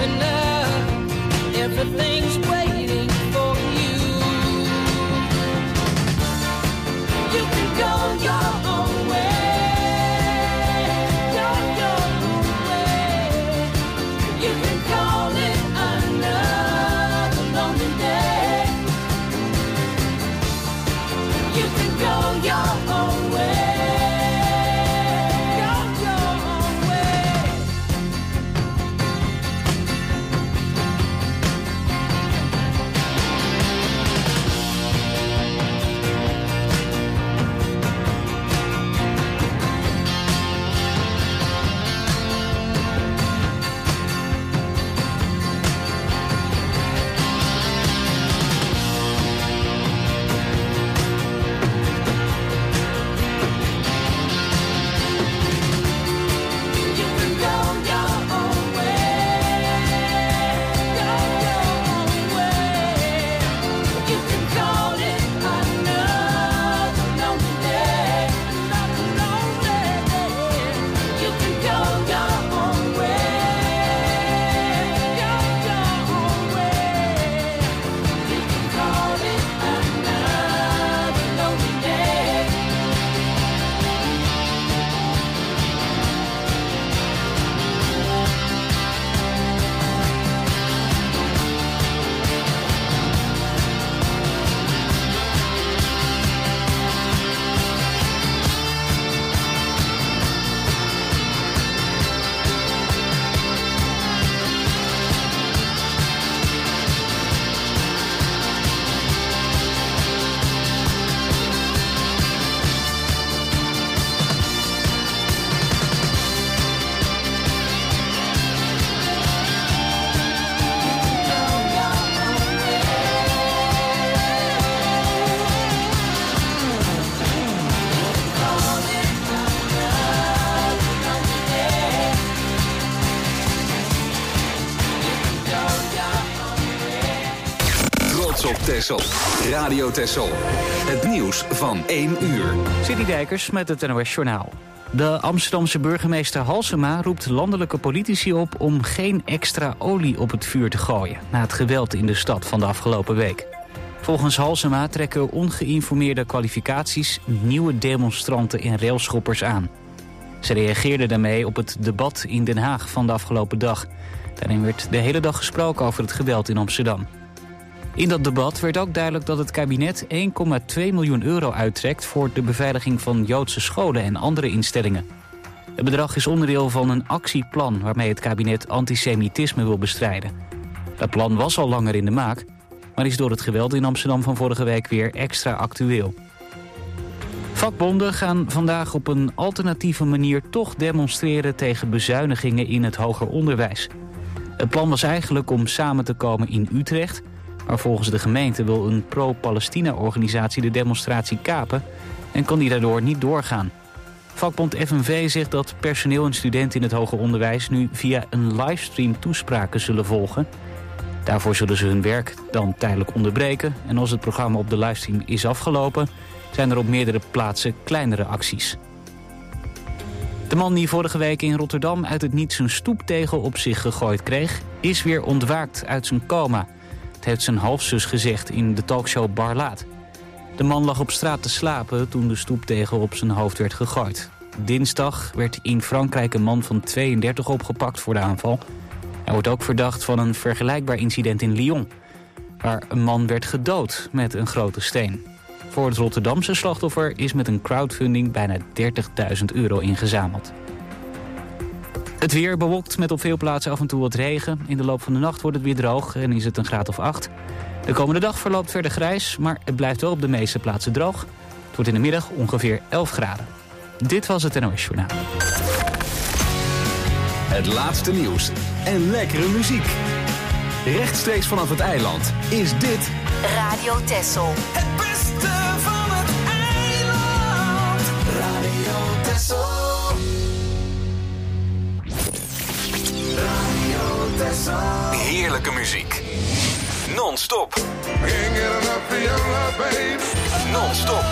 enough. Everything's waiting for you. You can go your own way. Go your own way. You can call it another lonely day. You can go your own way. Texel. Radio Texel. Het nieuws van 1 uur. City Dijkers met het NOS Journaal. De Amsterdamse burgemeester Halsema roept landelijke politici op om geen extra olie op het vuur te gooien na het geweld in de stad van de afgelopen week. Volgens Halsema trekken ongeïnformeerde kwalificaties nieuwe demonstranten en railschoppers aan. Ze reageerde daarmee op het debat in Den Haag van de afgelopen dag. Daarin werd de hele dag gesproken over het geweld in Amsterdam. In dat debat werd ook duidelijk dat het kabinet 1,2 miljoen euro uittrekt voor de beveiliging van Joodse scholen en andere instellingen. Het bedrag is onderdeel van een actieplan waarmee het kabinet antisemitisme wil bestrijden. Dat plan was al langer in de maak, maar is door het geweld in Amsterdam van vorige week weer extra actueel. Vakbonden gaan vandaag op een alternatieve manier toch demonstreren tegen bezuinigingen in het hoger onderwijs. Het plan was eigenlijk om samen te komen in Utrecht, maar volgens de gemeente wil een pro-Palestina-organisatie de demonstratie kapen en kan die daardoor niet doorgaan. Vakbond FNV zegt dat personeel en studenten in het hoger onderwijs nu via een livestream toespraken zullen volgen. Daarvoor zullen ze hun werk dan tijdelijk onderbreken en als het programma op de livestream is afgelopen, zijn er op meerdere plaatsen kleinere acties. De man die vorige week in Rotterdam uit het niets een stoeptegel op zich gegooid kreeg, is weer ontwaakt uit zijn coma. Het heeft zijn halfzus gezegd in de talkshow Barlaat. De man lag op straat te slapen toen de stoeptegel op zijn hoofd werd gegooid. Dinsdag werd in Frankrijk een man van 32 opgepakt voor de aanval. Hij wordt ook verdacht van een vergelijkbaar incident in Lyon, waar een man werd gedood met een grote steen. Voor het Rotterdamse slachtoffer is met een crowdfunding bijna €30.000 ingezameld. Het weer bewolkt met op veel plaatsen af en toe wat regen. In de loop van de nacht wordt het weer droog en is het een graad of 8. De komende dag verloopt verder grijs, maar het blijft wel op de meeste plaatsen droog. Het wordt in de middag ongeveer 11 graden. Dit was het NOS Journaal. Het laatste nieuws en lekkere muziek. Rechtstreeks vanaf het eiland is dit Radio Texel. Het beste van het eiland. Radio Texel. Radio Texel. heerlijke muziek. Non-stop. Non-stop.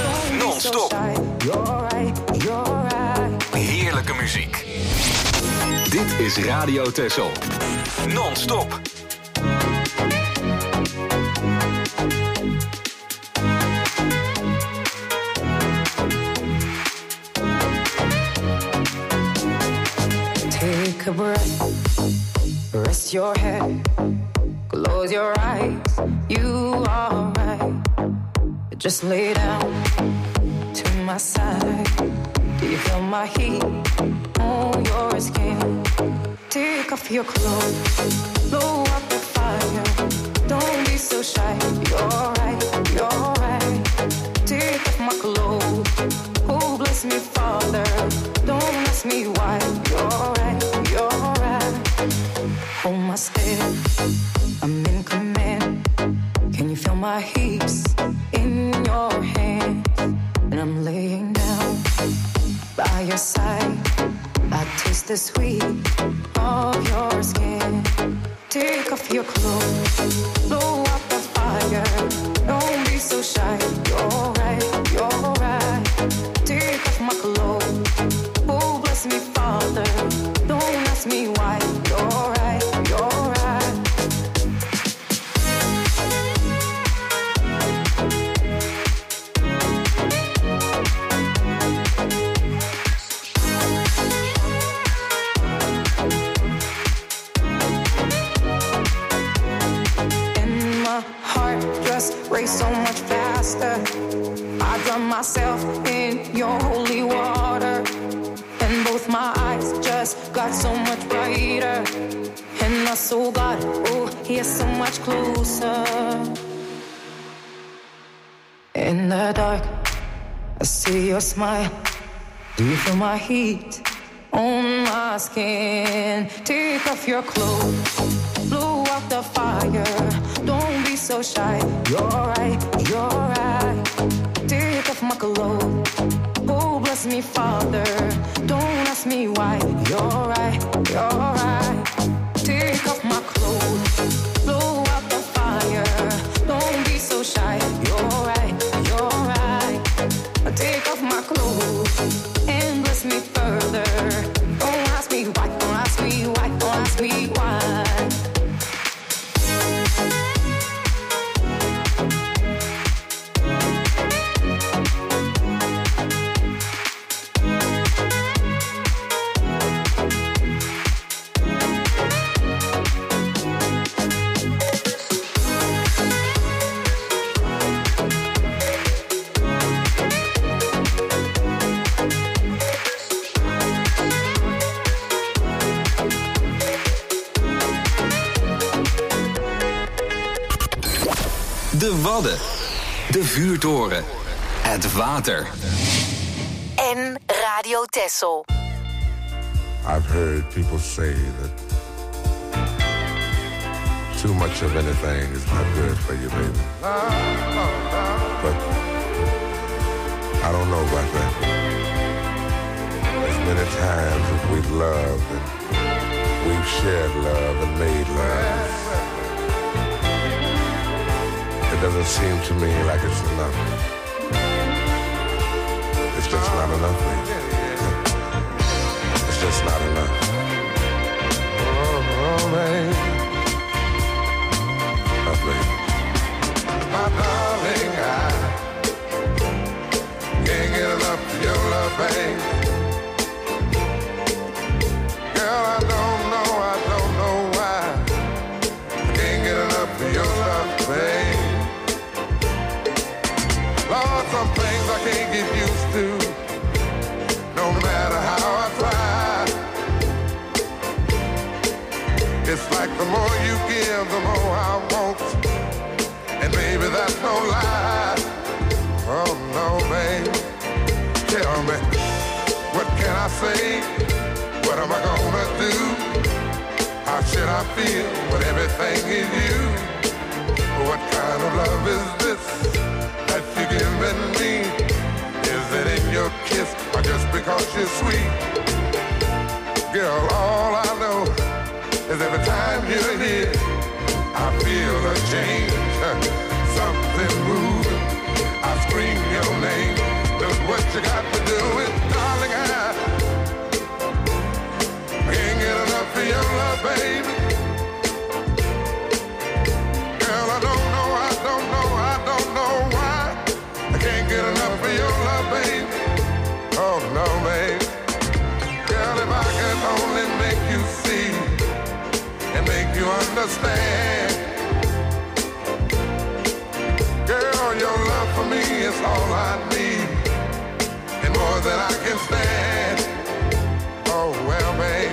Non-stop. Heerlijke muziek. Dit is Radio Texel. Non-stop. Take a breath, rest your head, close your eyes, you are right. Just lay down to my side. Do you feel my heat on your skin? Take off your clothes, blow up the fire. Don't be so shy, you're right, you're right. Take off my clothes, oh bless me Father. Don't ask me why, you're right, you're right. Hold my step, I'm in command. Can you feel my hips in your hands? And I'm laying down by your side. I taste the sweet of your skin. Take off your clothes, blow up the fire. Don't be so shy, you're right, you're right. Take off my clothes, oh bless me Father. Don't ask me why, you're right, you're right. Race so much faster. I drown myself in your holy water, and both my eyes just got so much brighter. And I saw God, oh, He is so much closer. In the dark, I see your smile. Do you feel my heat on my skin? Take off your clothes, blow up the fire. Don't be so shy, you're right, you're right. Take off my clothes, oh bless me Father. Don't ask me why, you're right, you're right. Take off my clothes, blow up the fire. Don't be so shy, you're right, you're right. Take off my clothes and bless me further. Don't ask me why, don't ask me why, don't ask me why. De Wadden, de vuurtoren, het water. En Radio Texel. I've heard people say that too much of anything is not good for you, baby. But I don't know about that. As many times as we've loved and we've shared love and made love, it doesn't seem to me like it's enough. It's just not enough, baby. It's just not enough. Oh, baby. Oh, baby. My darling, I can't get enough of your love, baby. Girl, I don't know why. I can't get enough of your love, baby. Lord, some things I can't get used to, no matter how I try. It's like the more you give, the more I want. And baby, that's no lie. Oh no, baby. Tell me, what can I say? What am I gonna do? How should I feel when everything is you? What kind of love is this that you're giving me? Is it in your kiss or just because you're sweet? Girl, all I know is every time you're here, I feel a change, something moving. I scream your name. Look what you got to do with, darling, I can't get enough. baby. Girl, I don't know why I can't get enough of your love, baby. Oh no, baby. Girl, if I could only make you see and make you understand. Girl, your love for me is all I need and more than I can stand. Oh well, babe,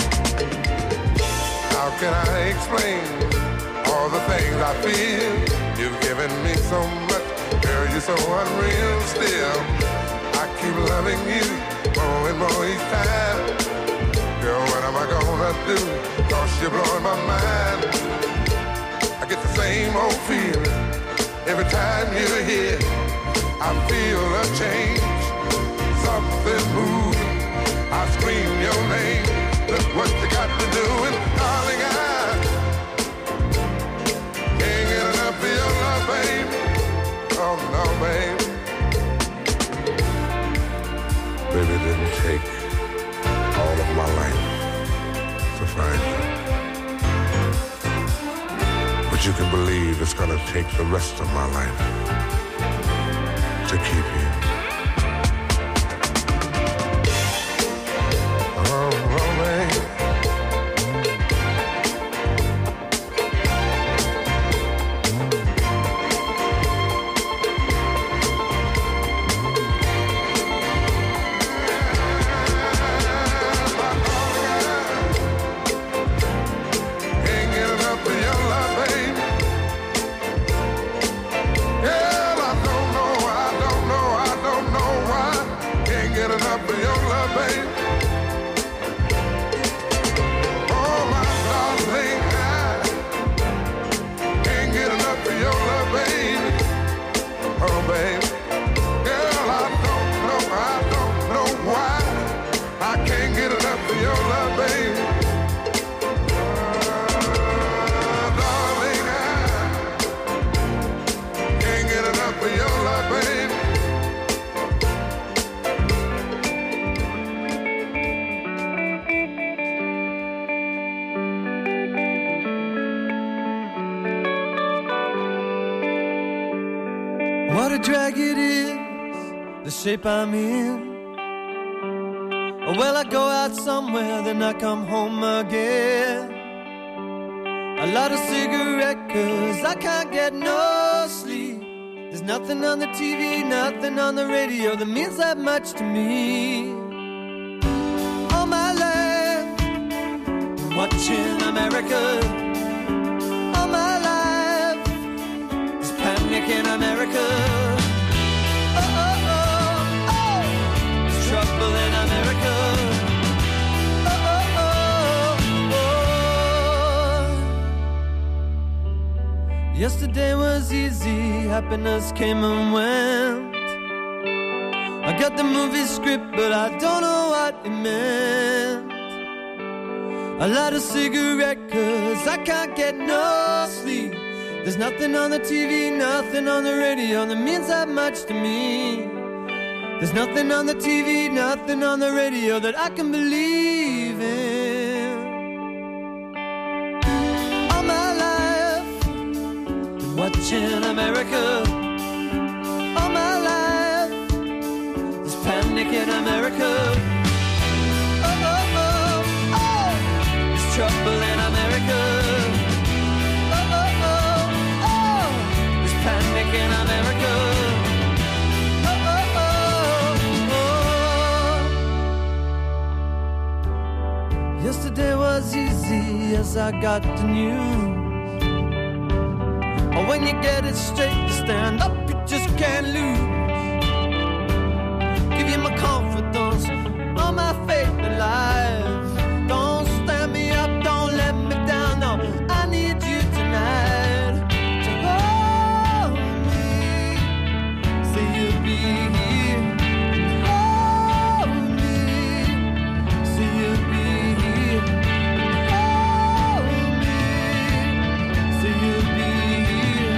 how can I explain all the things I feel? You've given me so much, girl, you're so unreal still. I keep loving you more and more each time. Girl, what am I gonna do? 'Cause you're blowing my mind. I get the same old feeling every time you're here. I feel a change, something moving. I scream your name. Look what you got to do, and darling, I can't get enough of your love, baby. Oh no, baby. Baby, it didn't take all of my life to find you. But you can believe it's gonna take the rest of my life to keep you. Oh, baby. What a drag it is, the shape I'm in. Well, I go out somewhere, then I come home again. A lot of cigarette, 'cause I can't get no sleep. There's nothing on the TV, nothing on the radio that means that much to me. All my life, watching America. All my life, there's panic in America. Oh, oh, oh, oh, there's trouble in America. Oh, oh, oh, oh. Yesterday was easy, happiness came and went. I got the movie script, but I don't know what it meant. A lot of cigarette, 'cause I can't get no sleep. There's nothing on the TV, nothing on the radio that means that much to me. There's nothing on the TV, nothing on the radio that I can believe in. All my life, watching America. All my life, there's panic in America. Oh, oh, oh, oh, there's trouble in America. Oh, oh, oh, oh, there's panic in America. Oh, oh, oh, oh. Yesterday was easy as I got the news. Oh, when you get it straight, you stand up, you just can't lose. Give you my confidence, all my faith in life. Don't stand me up, don't let me down, no, I need you tonight. To hold me, say you'll be here. Hold me, say you'll be here. Hold me, say you'll be here.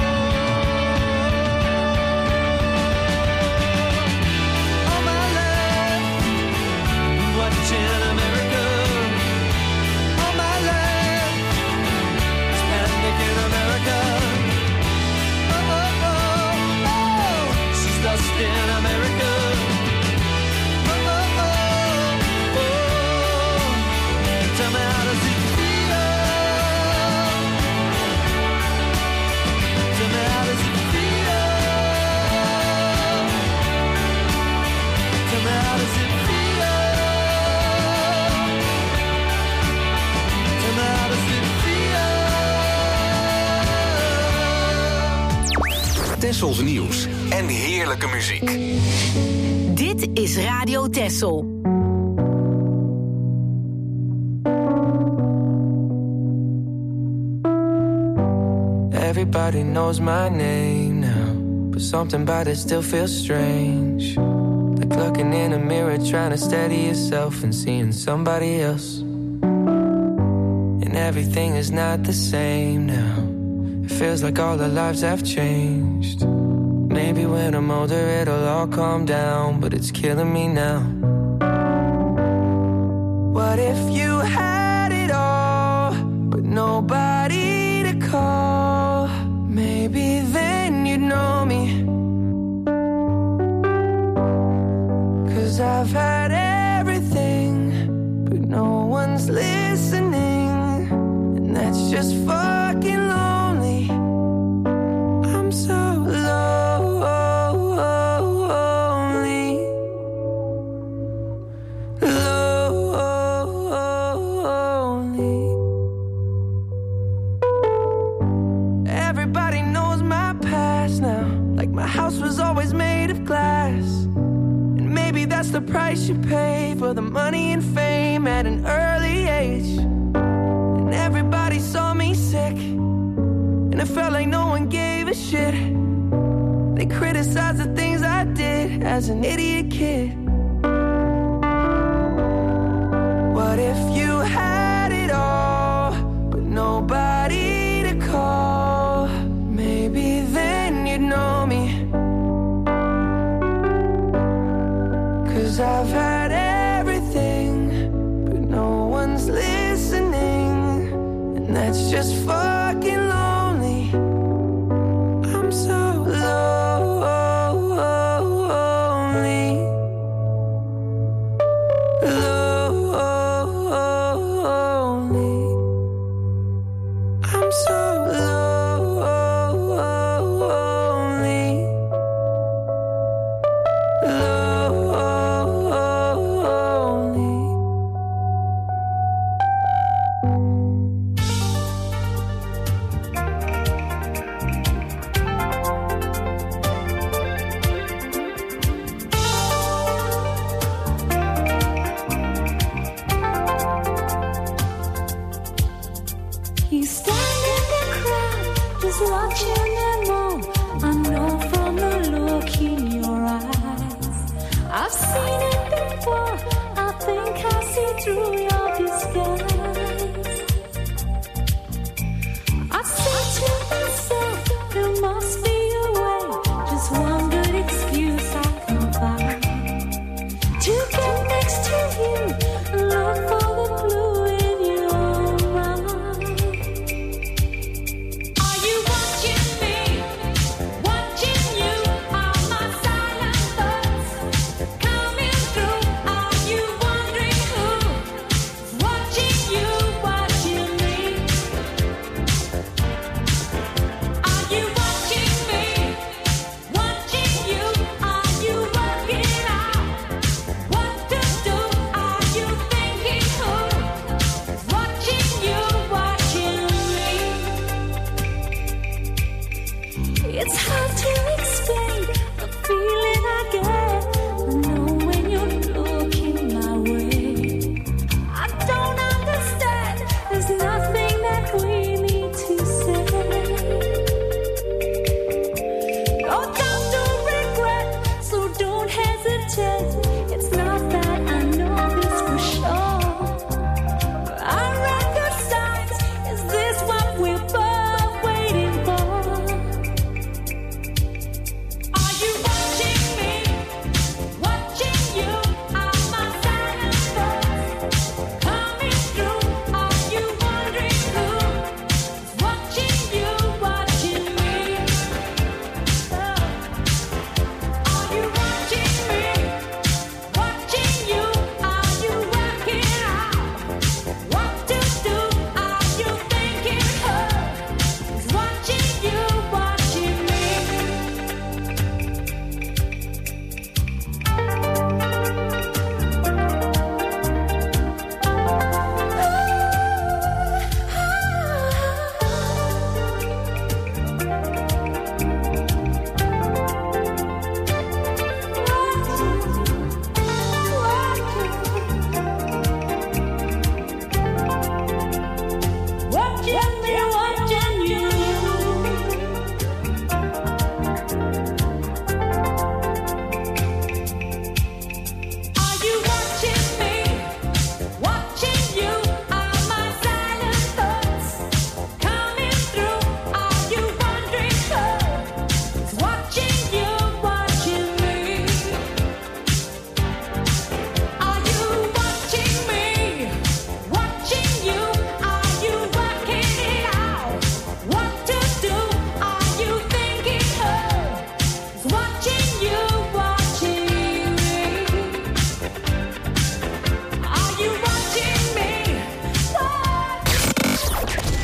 All my life, Tessels nieuws en heerlijke muziek. Dit is Radio Tessel. Everybody knows my name now, but something about it still feels strange. Like looking in a mirror, trying to steady yourself and seeing somebody else. And everything is not the same now. It feels like all our lives have changed. Maybe when I'm older it'll all calm down, but it's killing me now. What if you had it all, but nobody to call? Maybe then you'd know me. 'Cause I've had everything, but no one's listening, and that's just fucking lonely. I'm so lonely. Everybody knows my past now, like my house was always made of glass. And maybe that's the price you pay for the money and fame at an early age. And everybody saw me sick, and it felt like no one gave a shit. They criticized the things I did as an idiot kid. What if you had it all, but nobody to call? Maybe then you'd know me. 'Cause I've had everything, but no one's listening, and that's just fucking lonely. I'm so lonely. I'm so lonely. You stand in the crowd, just watching them all. I know from the look in your eyes. I've seen it before, I think I see through your disguise. I say to myself, there must be a way, just one good excuse I can find to get next to you and look for the blue in your mind. Are you watching me? Watching you? Are my silent thoughts coming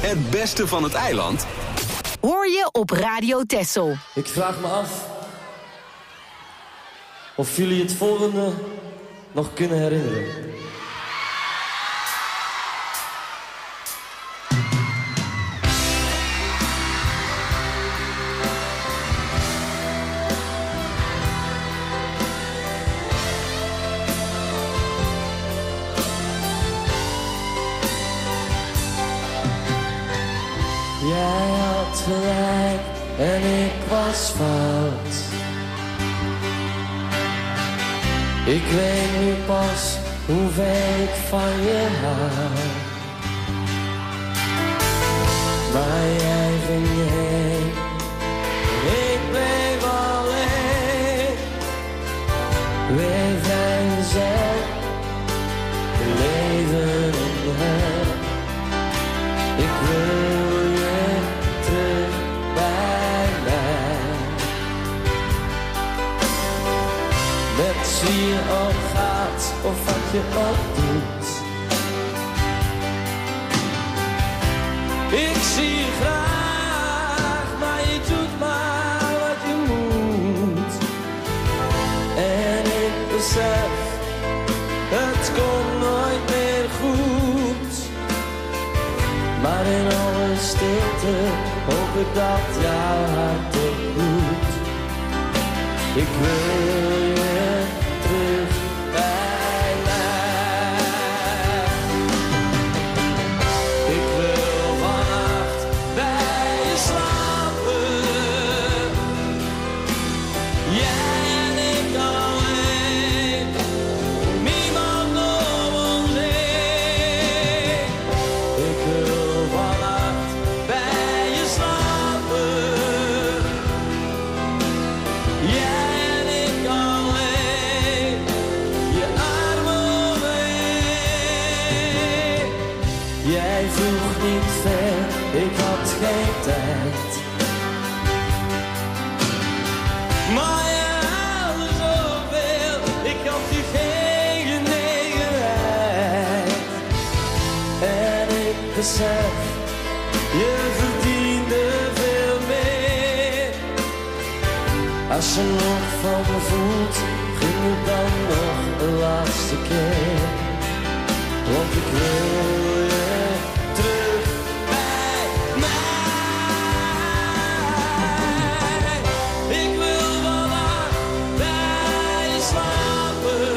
Het beste van het eiland Hoor je op Radio Texel. Ik vraag me af of jullie het volgende nog kunnen herinneren. Jij had gelijk en ik was fout. Ik weet nu pas hoeveel ik van je hou. Maar jij ging heen, ik bleef alleen. Weer vrijgezel, leven in hel. Ik wil je terug bij mij. Met wie je ook gaat of wat je ook doet. Ik zie je graag, maar je doet maar wat je moet. En ik besef, het komt nooit meer goed. Maar in alle stilte hoop ik dat jouw hart het doet. Ik wil je terug bij mij. Ik wil vannacht bij je slapen. Jij en ik alleen. Niemand om ons heen. Ik wil vannacht bij je slapen. Jij en ik alleen. Je armen omheen. Jij vroeg niet ver, ik had geen tijd. Maar je haalde zoveel, ik gaf je geen genegenheid. En ik besef, je verdiende veel meer. Als je nog van me voelt, ging het dan nog een laatste keer. Want ik wil je terug bij mij. Ik wil vandaag bij je slapen.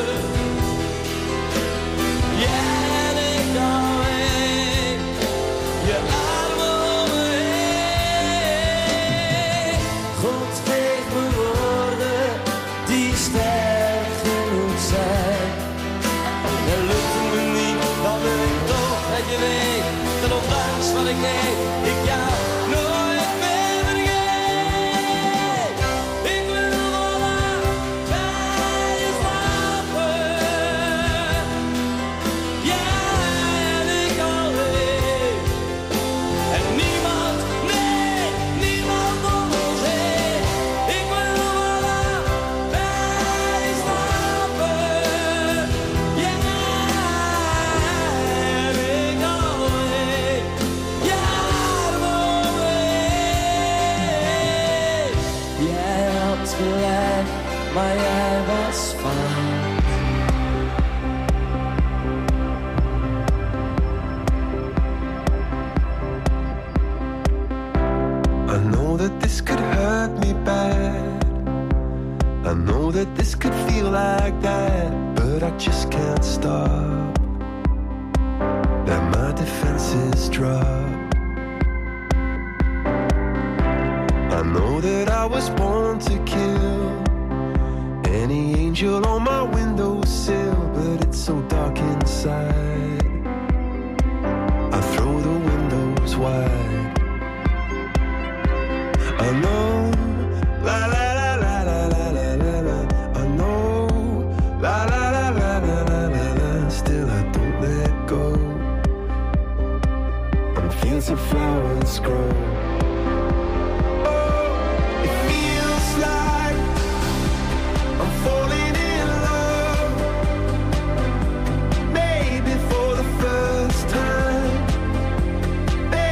Jij en ik alleen. Je armen omheen. God geef me woorden die sterk genoeg zijn. En lukt het me niet, dan wil ik toch dat je weet dat ondanks wat ik deed, ik jou nooit meer vergeet. Ik wil vandaag bij je slapen. Jij en ik alleen. En niemand, nee, niemand om ons heen. Ik wil vandaag bij je slapen. Jij en ik alleen. Je armen omheen. Jij had gelijk, maar jij was fout. I know that this could hurt me bad. I know that this could feel like that, but I just can't stop. That my defenses drop. I know that I was born to kill any angel on my windowsill, but it's so dark inside. I throw the windows wide. I know, la la la la la la la la la. I know, la la la la la la la la. Still I don't let go. And fields of flowers grow. Oh, it feels like I'm falling in love. Maybe for the first time.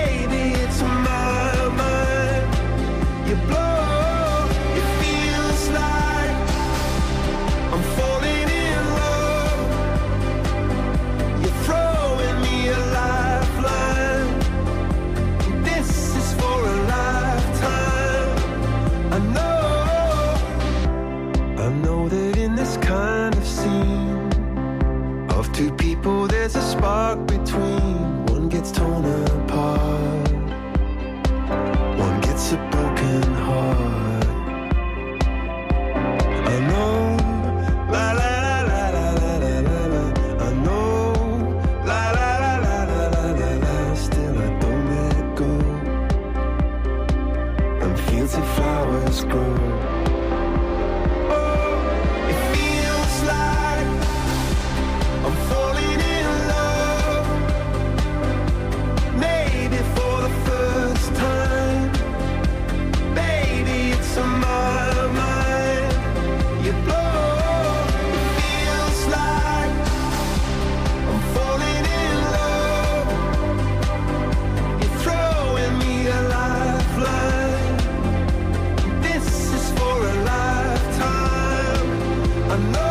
there's a spark between. One gets torn apart, one gets a broken heart. I know, la la la la la la la la la. I know, la la la la la la la la. Still I don't let go. And fields of flowers grow. I'm falling in love, maybe for the first time. Baby, it's on my mind. You blow, it feels like I'm falling in love. You're throwing me a lifeline. This is for a lifetime. I know.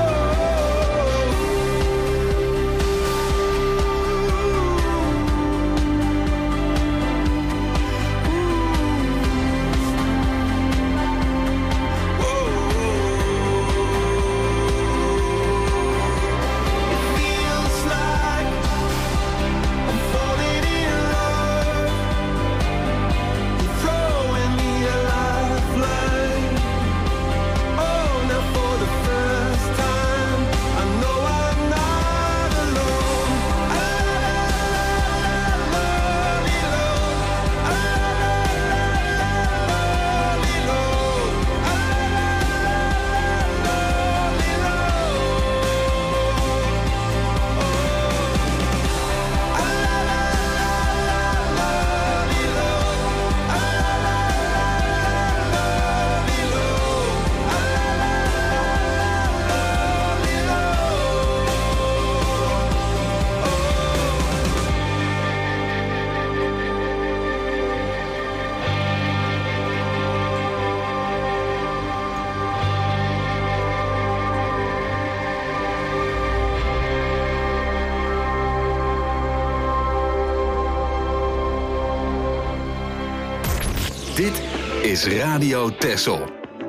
Dit is Radio Texel.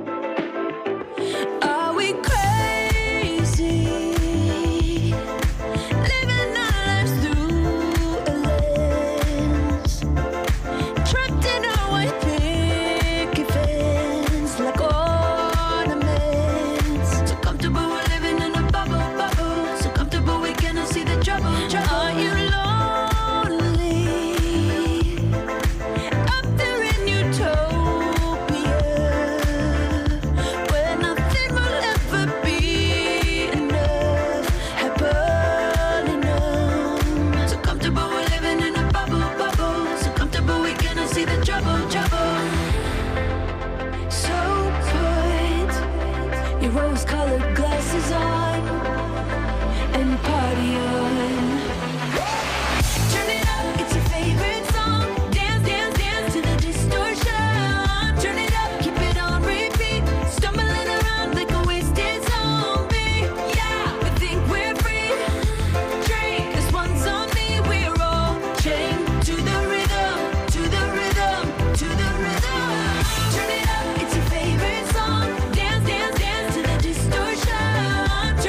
Are we crazy? Living our lives through a lens. Trapped in our white picket fence like ornaments. So comfortable we're living in a bubble, bubble. So comfortable we cannot see the trouble, trouble. Are you lonely? Up there in utopia, where nothing will ever be enough, happily numb. So comfortable we're living in a bubble, bubble. So comfortable we cannot see the trouble, trouble. So put your rose-colored glasses on and party on. Turn it up, it's your favorite song. Dance, dance, dance to the distortion. Turn it up, keep it on repeat. Stumbling around like a wasted zombie. Yeah, we think we're free. Drink, this one's on me. We're all chained to the rhythm, to the rhythm, to the rhythm. Turn it up, it's your favorite song. Dance, dance, dance to the distortion.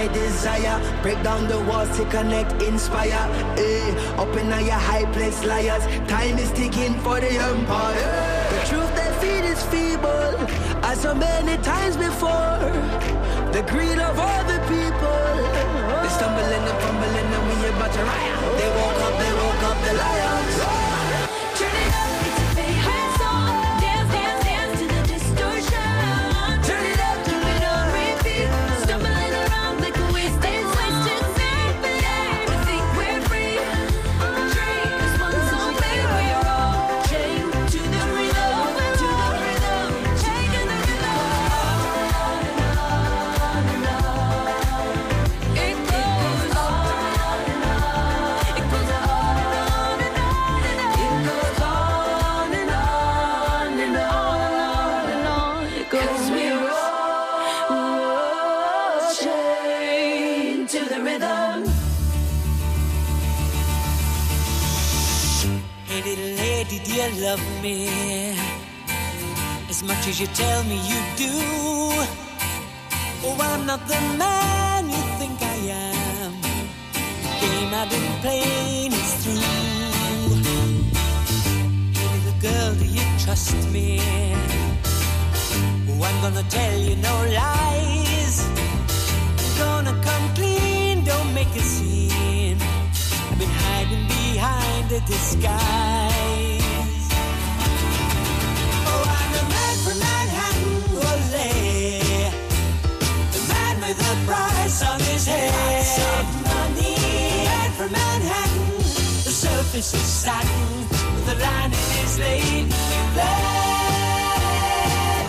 my desire. Break down the walls to connect, inspire. Up in your high place, liars. Time is ticking for the empire. The truth they feed is feeble, as so many times before. The greed of all the people. They stumbling and fumbling and we about to riot. They woke up the lions. Turn it up, it's a favorite song. Dance, dance, dance to the distortion. Turn it up on repeat. Stumbling around like a wasted scene. We think we're free. Dream is one song, baby, we're all chained to the rhythm, chained to the rhythm. On and on and on. It goes on and on. It goes on and on and on and on. It goes on and on and on and on. It goes. 'Cause we're all chained to the rhythm. Hey little lady, do you love me as much as you tell me you do? Oh, I'm not the man you think I am. The game I've been playing is through. Hey little girl, do you trust me? Oh, I'm gonna tell you no lies. I'm gonna come clean, don't make a scene. I've been hiding behind a disguise. Oh, I'm the man from Manhattan, ole. The man with the price on his head. Money. The man from Manhattan. The surface is satin, but the lining is laden with lead.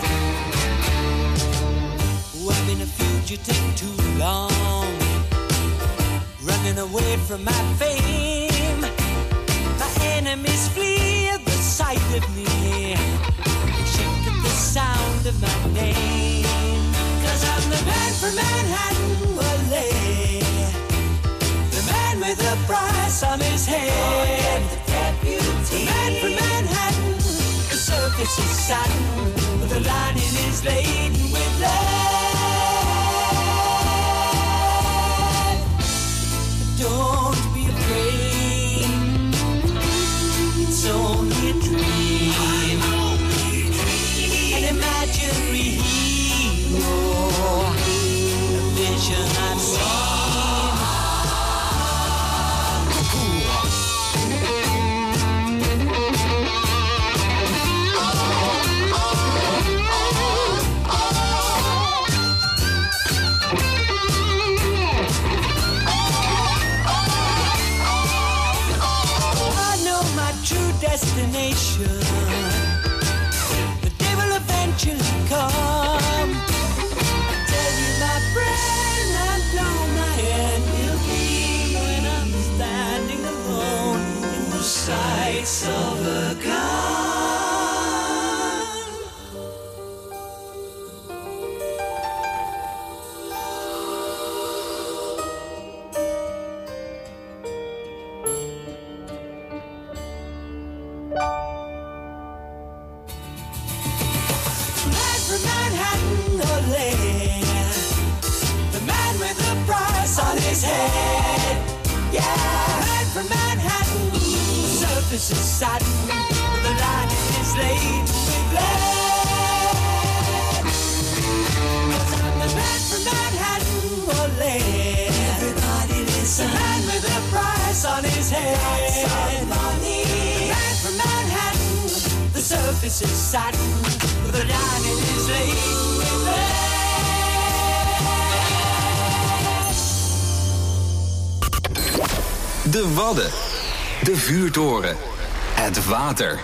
Oh, I've been a fugitive too long, running away from my fame. My enemies flee at the sight of me. They shake at the sound of my name. 'Cause I'm the man from Manhattan, ole. The man with the price on his head. The man from Manhattan. The surface is satin, but the lining is laden with lead. Don't be afraid, it's only a dream, an imaginary hero, a vision I've seen. Destination. The day will eventually come. I tell you, my friend, I know my end will be when I'm standing alone in the sights of a gun. Head. Yeah, man from Manhattan. The surface is satin, but the lining is laid with lead. 'Cause I'm the man from Manhattan, ole. Everybody listen. The man with a price on his head. Money. The man from Manhattan. The surface is satin, but the lining is laid with lead. De Wadden. De vuurtoren. Het water.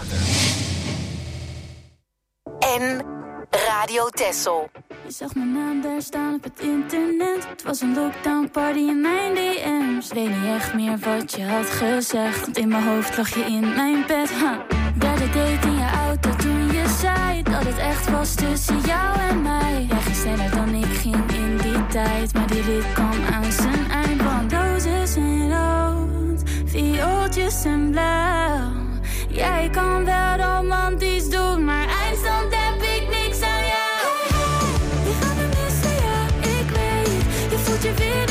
En Radio Texel. Je zag mijn naam daar staan op het internet. Het was een lockdown party in mijn DM's. Weet niet echt meer wat je had gezegd, want in mijn hoofd lag je in mijn bed. Derde date in je auto toen je zei dat het echt was tussen jou en mij. Jij ging sneller dan ik ging in die tijd, maar die rit kwam aan zijn eind. Want roses en rood, viooltjes en blauw. Jij kan wel romantisch doen, maar eindstand heb ik niks aan jou. Je gaat me missen, ja, ik weet. Je voelt je weer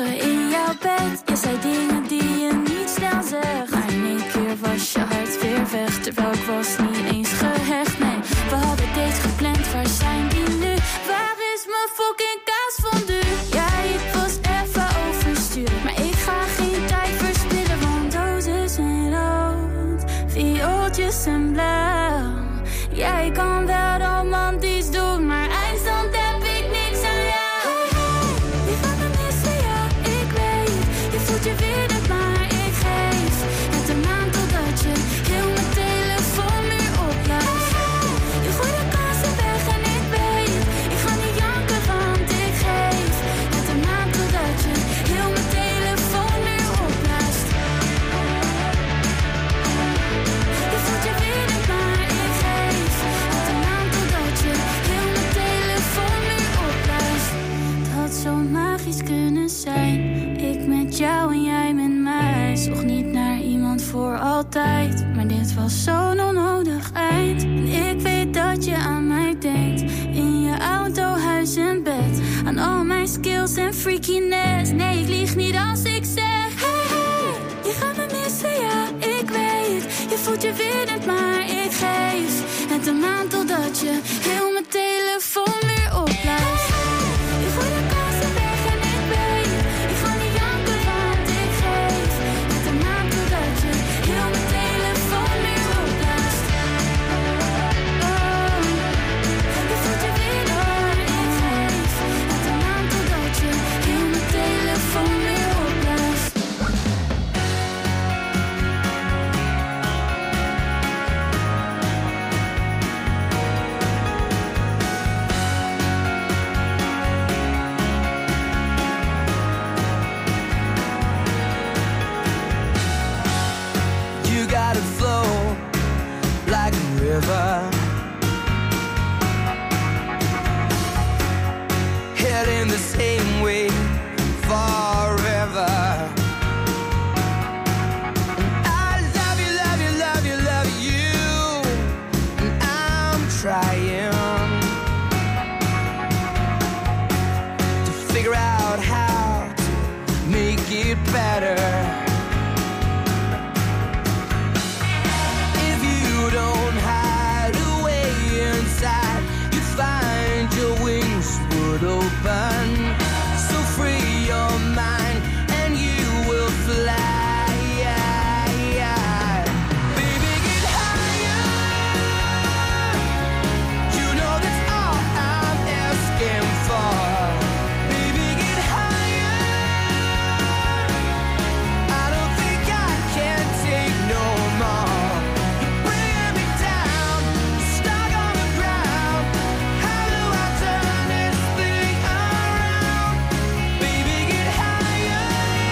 morgen in jouw bed. Je zei dingen die je niet snel zegt. Maar in één keer was je hart weer weg. Terwijl ik was niet eens gehecht, nee. We hadden dates gepland, waar zijn die nu? Waar is mijn fucking kaasfondue? Ja, ik was even overstuur. Maar ik ga geen tijd verspillen, want rozen zijn rood, viooltjes zijn blauw. Jij kan wel romantisch doen, maar eindstand heb ik niks aan jou. Je gaat me missen, ja, ik weet. Je voelt je weer net, maar ik geef het een maand totdat je heel mijn telefoon nu opblaast. Je gooit de kansen weg en ik weet, ik ga niet janken, want ik geef het een maand totdat je heel mijn telefoon nu opblaast. Je voelt je weer net, maar ik geef het een maand totdat je heel mijn telefoon nu opblaast. Het had zo magisch kunnen zijn, ik met jou en jij met mij. Zocht niet naar iemand voor altijd, maar dit was zo'n onnodig eind. En ik weet dat je aan mij denkt, in je auto, huis en bed. Aan al mijn skills en freakiness. Nee, ik lieg niet als ik zeg, hey, hey, je gaat me missen, ja, ik weet. Je voelt je weer net, maar ik geef het een maand totdat je heel mijn telefoon weer opblaast. Je gooit de kansen weg en ik weet, ik ga niet janken, want ik geef het een maand totdat je heel mijn telefoon weer opblaast. Oh, je voelt je weer net, maar ik geef het een maand totdat je heel mijn telefoon weer opblaast. You gotta flow like a river, heading the same way forever. And I love you, love you, love you, love you, and I'm trying to figure out how to make it better. If you don't hide away inside, you find your wings would open. So free your mind and you will fly. Baby, get higher. You know that's all I'm asking for. Baby, get higher. I don't think I can take no more. You're bringing me down, stuck on the ground. How do I turn this thing around? Baby, get higher.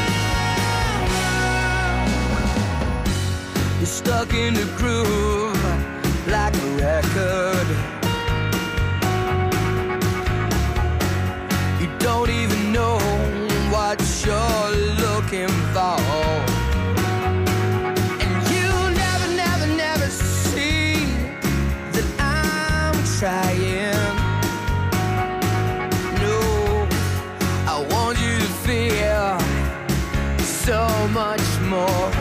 You're stuck in the groove like a record. You don't even know what you're looking for. And you never, never, never see that I'm trying. No, I want you to feel so much more.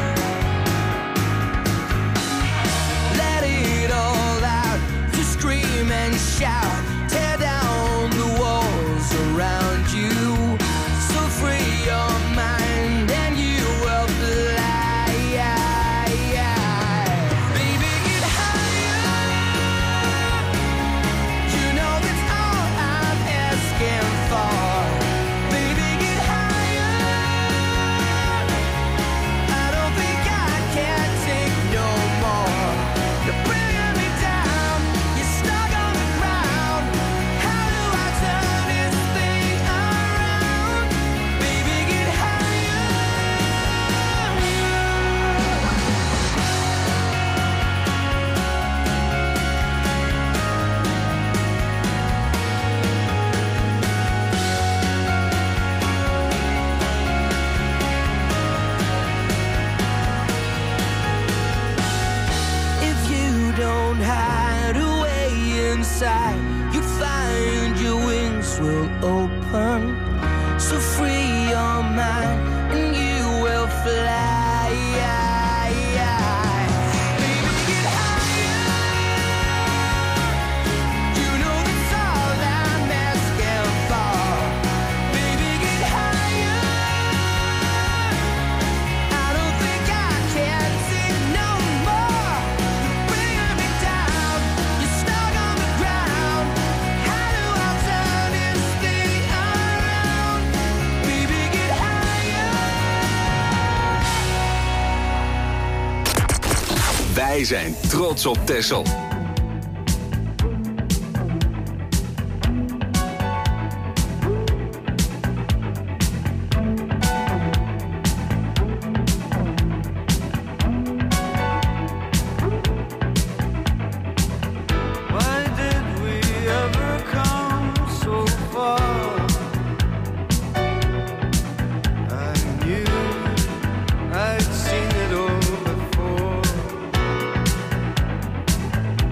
Let it all out, to scream and shout, tear down the walls around you. So free your mind and you will fly. Baby, get higher. You know that's all I'm asking for. Baby, get higher. I don't think I can take no more. You're bringing me down, you're stuck on the ground. How do I turn this thing around? Baby, get higher. If you don't hide away inside, you'd find your wings will open. So free your mind Wij zijn trots op Texel. I'd seen it all before.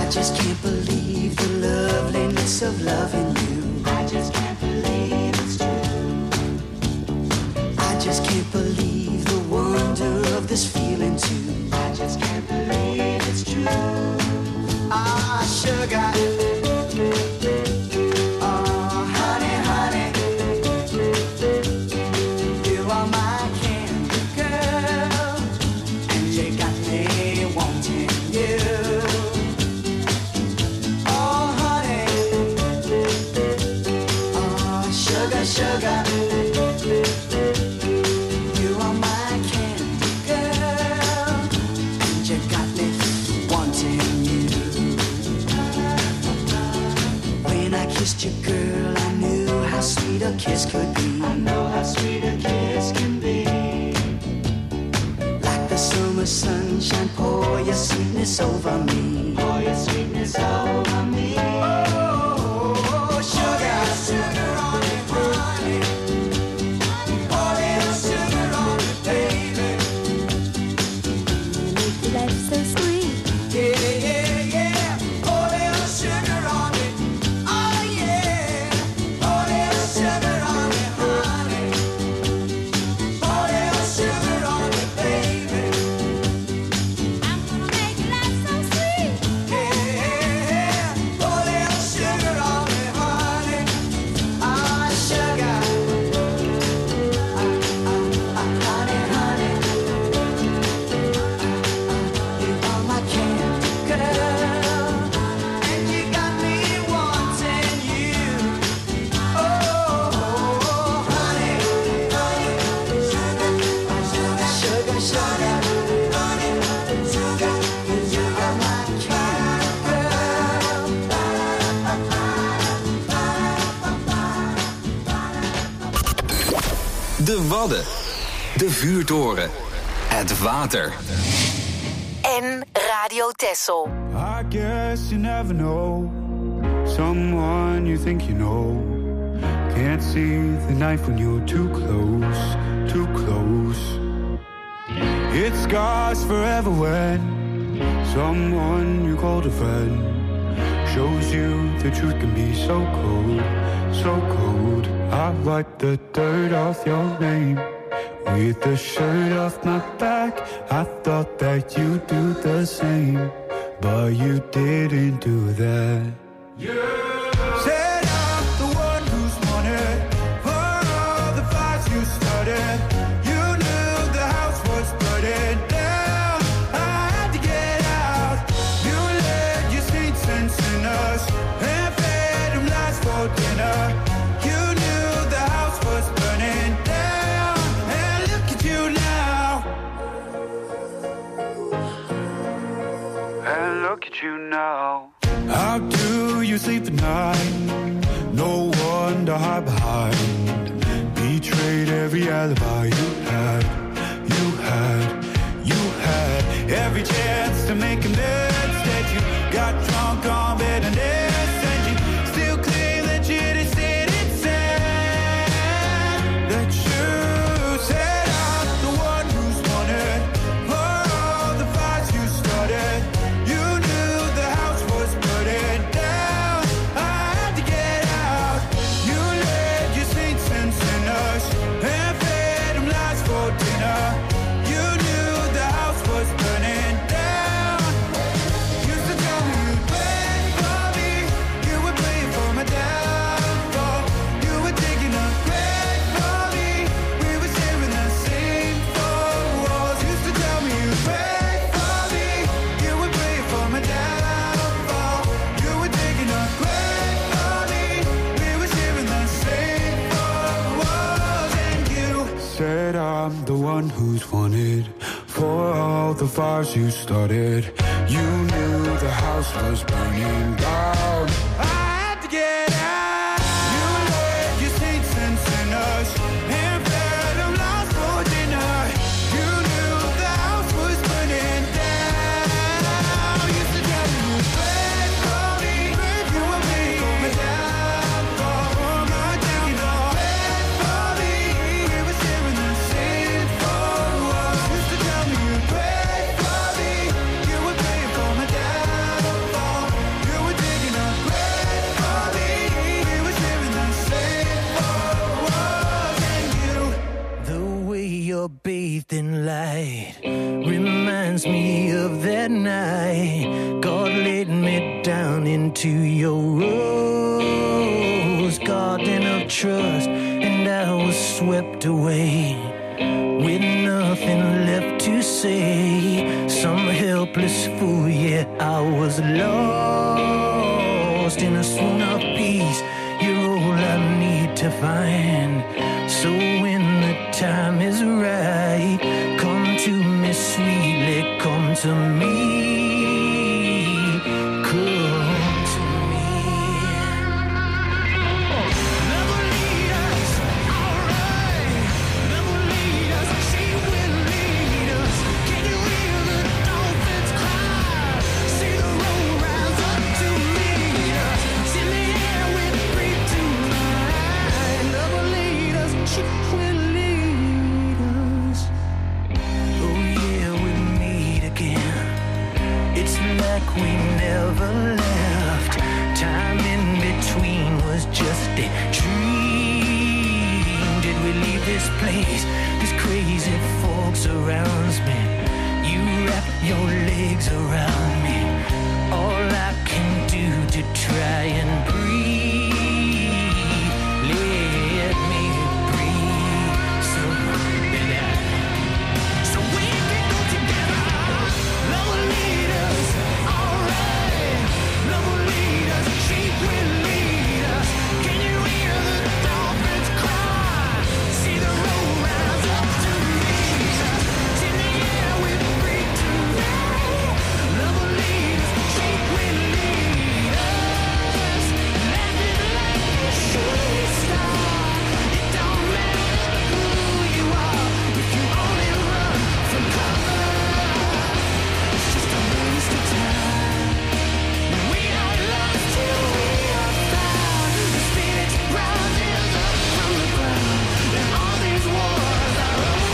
just can't believe the loveliness of loving you. I just can't believe it's true. I just can't believe the wonder of this feeling too. I just can't believe it's true. Ah, sugar. Oh, honey, honey. You are my candy girl, and you got me wanting you. Oh, honey. Oh, sugar, sugar. You are my candy girl, and you got me wanting you. When I kissed you, girl, I knew how sweet a kiss could be. I know how sweet a kiss can be. Like the summer sunshine, pour your sweetness over me. Pour your sweetness over me. Oh, sugar, sugar on it, honey. Pour little sugar on it, baby. Make life so sweet. Yeah, yeah, yeah. Pour little sugar on it. Oh, yeah. Pour little sugar on it, honey. Pour little sugar on it, baby. I'm gonna make life so sweet. Yeah. Pour little sugar on it, honey. Ah, sugar. Honey, honey. You are my candy girl, and you got me wanting you. Oh, honey, honey, sugar, sugar, sugar, honey, sugar, you are my candy girl. De Wadden. De Vuurtoren. Het water. En Radio Texel. I guess you never know someone you think you know. Can't see the knife when you're too close, too close. It scars forever when someone you called a friend shows you the truth can be so cold, so cold. I wipe the dirt off your name with the shirt off my back. I thought that you'd do the same, but you didn't do that. Said I'm the one who's wanted for all the fights you started. You knew the house was burning down. I had to get out. You led your saints and sinners and fed them lies for dinner. You knew the house was burning down, and look at you now. And look at you now. How do you sleep at night? No one to hide behind. Betrayed every alibi you had. You had, you had every chance to make amends. Instead you got drunk on bitterness, and you still claim that you didn't say it said. That you said I'm the one who's wanted for all the fights you started. You knew the house was burning down. I had to get out. You led your saints and sinners and fed them lies for dinner. You knew the house was burning down. Used to tell me you'd pray for me. You were praying for my downfall. You were digging a grave for me. We were sharing the same four walls. Used to tell me you'd pray for me. You were praying for my downfall. You were digging a grave for me. We were sharing the same four walls. And you said I'm the one who's wanted for all the fires you started. You knew the house was burning down. I had to get out. You led your saints and sinners and fed them lies for dinner. You knew the house was burning down. Used to tell me you'd pray for me. You were praying for my downfall. My downfall. Pray for me. We were sharing the same four walls. Used to tell me you'd pray for me. You were praying for my downfall. into your rose garden of trust, and I was swept away with nothing left to say. Some helpless fool, yeah, I was lost in a swoon of peace. You're all I need to find. So when the time is right, come to me sweetly, come to me. We never left. Time in between was just a dream. Did we leave this place? These crazy folks surrounds me. You wrap your legs around me. All I can do to try and breathe. Let me breathe. So we can go together. Love will lead us. Love will lead us, sheep will lead us. Can you hear the dolphins cry? See the road rise up to meet us. It's in the air, we're free tonight. Love will lead us, sheep will lead us. Land is like a shooting star. It don't matter who you are, if you only run from cover. It's just a waste of time. We are lost till we are found. The spirit rises up from the ground, and all these wars are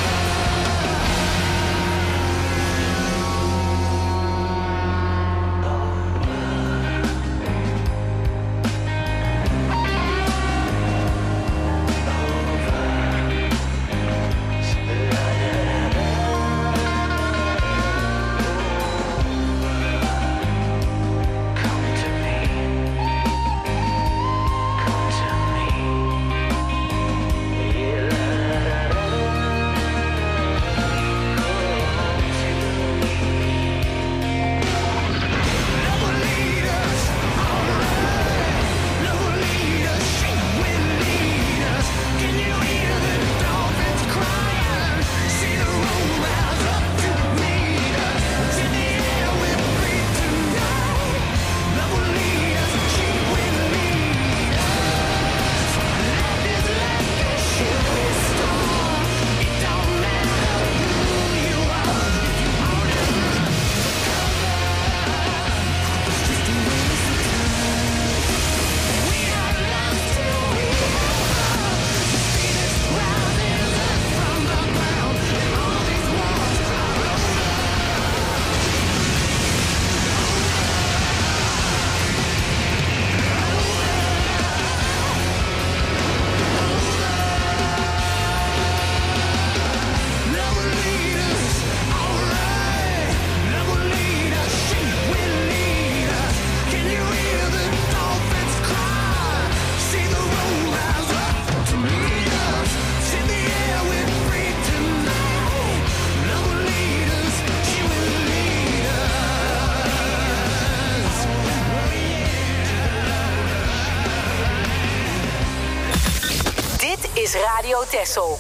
is Radio Texel.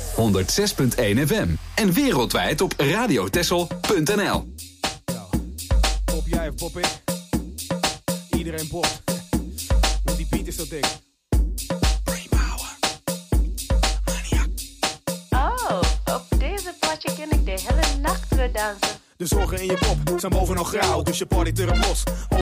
106.1 FM. En wereldwijd op radiotexel.nl. Pop jij of pop ik? Iedereen pop. Want die beat is zo dik. Oh, op deze plaatje kan ik de hele nacht weer dansen. De zorgen in je kop zijn bovenal grauw, dus je partyt erop los.